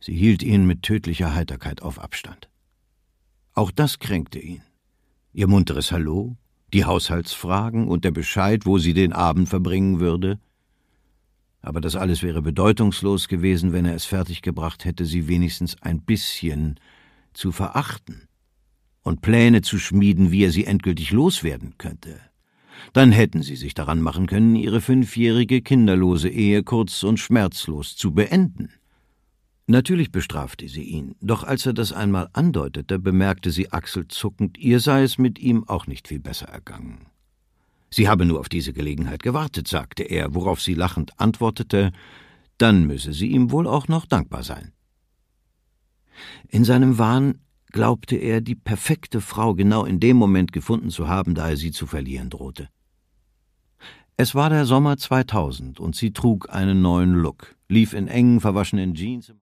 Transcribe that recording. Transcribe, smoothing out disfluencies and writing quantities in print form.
Sie hielt ihn mit tödlicher Heiterkeit auf Abstand. Auch das kränkte ihn. Ihr munteres Hallo, die Haushaltsfragen und der Bescheid, wo sie den Abend verbringen würde. Aber das alles wäre bedeutungslos gewesen, wenn er es fertiggebracht hätte, sie wenigstens ein bisschen zu verachten und Pläne zu schmieden, wie er sie endgültig loswerden könnte. Dann hätten sie sich daran machen können, ihre 5-jährige kinderlose Ehe kurz und schmerzlos zu beenden. Natürlich bestrafte sie ihn, doch als er das einmal andeutete, bemerkte sie achselzuckend, ihr sei es mit ihm auch nicht viel besser ergangen. Sie habe nur auf diese Gelegenheit gewartet, sagte er, worauf sie lachend antwortete, dann müsse sie ihm wohl auch noch dankbar sein. In seinem Wahn glaubte er, die perfekte Frau genau in dem Moment gefunden zu haben, da er sie zu verlieren drohte. Es war der Sommer 2000 und sie trug einen neuen Look, lief in engen, verwaschenen Jeans